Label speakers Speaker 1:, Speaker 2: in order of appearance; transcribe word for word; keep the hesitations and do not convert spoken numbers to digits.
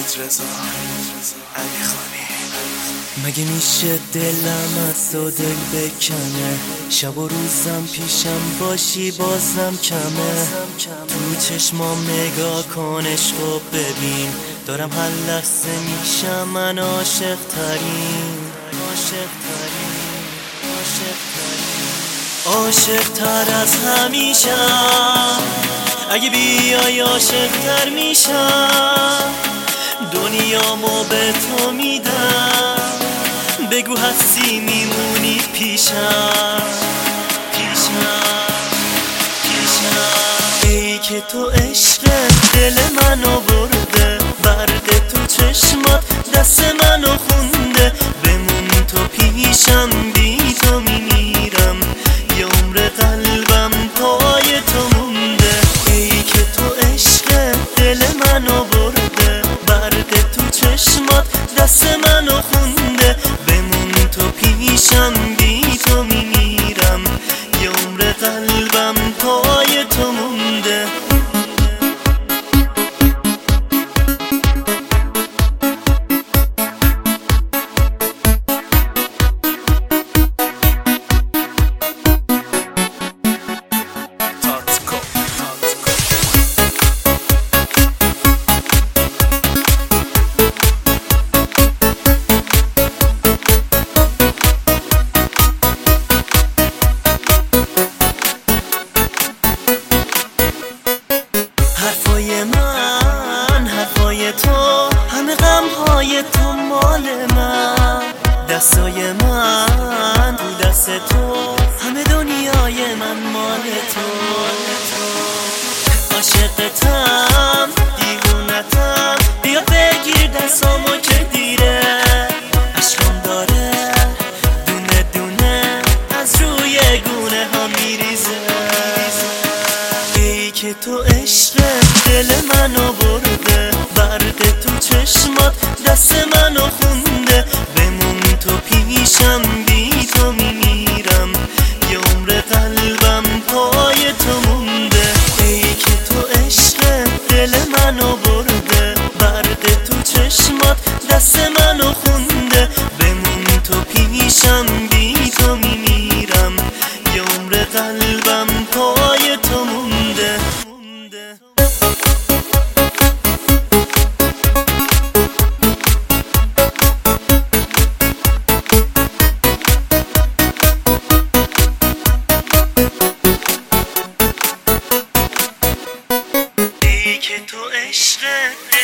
Speaker 1: مگه میشه دلم از تو دل بکنه، شب و روزم پیشم باشی بازم کمه. تو چشمام نگاه کن عشقو ببین، دارم هر لحظه میشم من عاشق ترین، عاشق ترین، عاشق ترین، عاشق تر از همیشم. اگه بیای عاشق تر میشم، دنیامو به تو میدم. بگو هستی میمونی پیشم، پیشم، پیشم. ای که تو عشق دل منو برده، برق تو چشمات دست منو خونده. بمون تو پیشم، بی تو میمیرم، یه عمر قلبم پای تو مونده. ای که تو عشق دل منو برده، برق تو چشمات دست منو خونده. بمون تو پیشم، بی تو میمیرم، یه عمر قلبم پای تو مونده. حرفای من، حرفای تو، همه غمهای تو مال من. دستای من تو دست تو، همه دنیای من مال تو. عاشقتم، دیوونتم، بیا بگیر دستامو که دیره. عشقم داره دونه دونه از روی گونه ها میریزه. ای که تو عشق دل منو برده، برق تو چشمات دست منو خونده. بمون تو پیشم، بی تو میمیرم، یه عمر قلبم پای تو مونده. ای که تو عشق دل منو برده، برق تو چشمات دست منو خونده. بمون تو پیشم، بی تو میمیرم، یه عمر قلبم پای تو مونده. ای که تو عشق